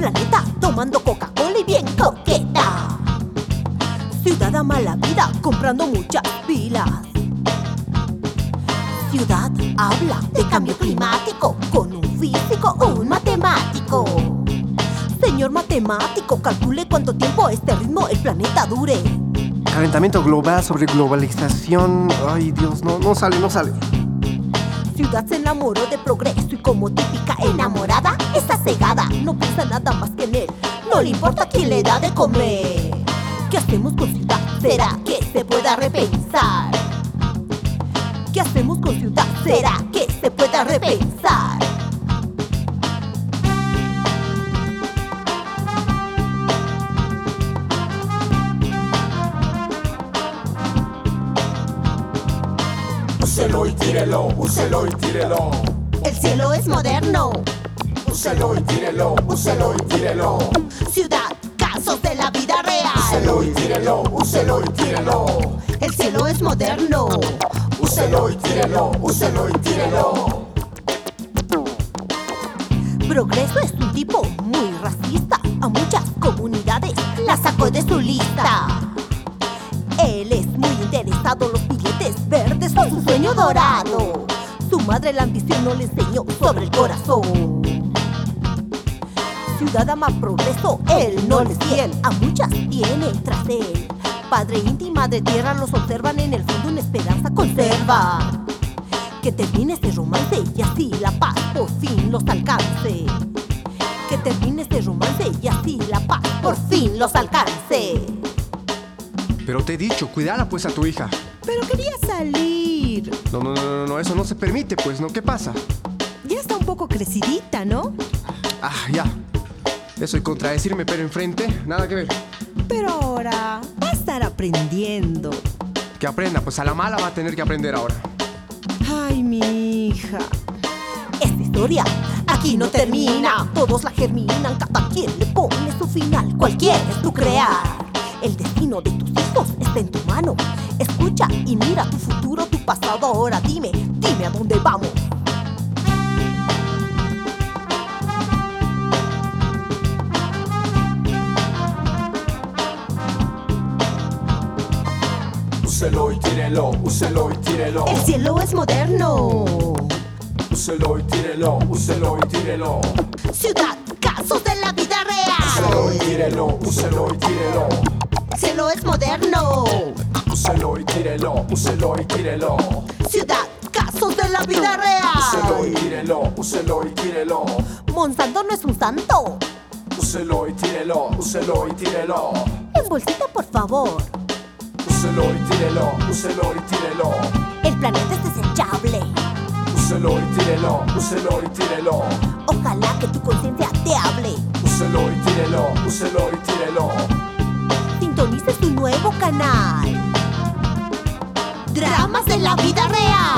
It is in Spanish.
planeta tomando Coca-Cola y bien coqueta. Ciudad ama la vida comprando muchas pilas. Ciudad habla de cambio climático con un físico o un matemático. Señor matemático, calcule cuánto tiempo a este ritmo el planeta dure. Calentamiento global sobre globalización. Ay, Dios, no sale. Ciudad se enamoró de progreso y como típica enamorada está cegada. No piensa nada más que en él, no le importa quién le da de comer. ¿Qué hacemos con ciudad? ¿Será que se pueda repensar? ¿Qué hacemos con ciudad? ¿Será que se pueda repensar? Úselo y tírelo, úselo y tírelo. El cielo es moderno. Úselo y tírelo, úselo y tírelo. Ciudad, casos de la vida real. Úselo y tírelo, úselo y tírelo. El cielo es moderno. Úselo y tírelo, úselo y tírelo. Progreso es un tipo muy racista. A muchas comunidades la sacó de su lista. Él es muy interesado, los billetes verdes son su sueño dorado. Su madre la ambición no le enseñó sobre el corazón. Ciudad ama progreso, él no les fiel. A muchas tiene tras él. Padre Inti y Madre Tierra los observan, en el fondo una esperanza conserva. Que termine este romance y así la paz por fin los alcance. Que termine este romance y así la paz por fin los alcance. Pero te he dicho, cuidala pues a tu hija. Pero quería salir. No, eso no se permite, pues, ¿no? ¿Qué pasa? Ya está un poco crecidita, ¿no? Ah, ya. Eso y contradecirme, pero enfrente, nada que ver. Pero ahora va a estar aprendiendo. Que aprenda, pues a la mala va a tener que aprender ahora. Ay, mi hija. Esta historia aquí no termina. Todos la germinan, cada quien le pone su final. Cualquiera es tu crear. El destino de tus hijos está en tu mano. Escucha y mira tu futuro, tu pasado. Ahora dime a dónde vamos. Úselo y tírelo, úselo y tírelo. El cielo es moderno. Úselo y tírelo, úselo y tírelo. Ciudad, casos de la vida Úselo real. y tírelo, úselo y tírelo. El cielo es moderno. Úselo y tírelo, úselo y tírelo. Ciudad, casos de la vida Úselo y real. tírelo, úselo y tírelo. Monsanto no es un santo. Úselo y tírelo, úselo y tírelo. En bolsita, por favor. Úselo y tírelo, úselo y tírelo. El planeta es desechable. Úselo y tírelo, úselo y tírelo. Ojalá que tu conciencia te hable. Úselo y tírelo, úselo y tírelo. Sintonice su nuevo canal. Dramas de la vida real.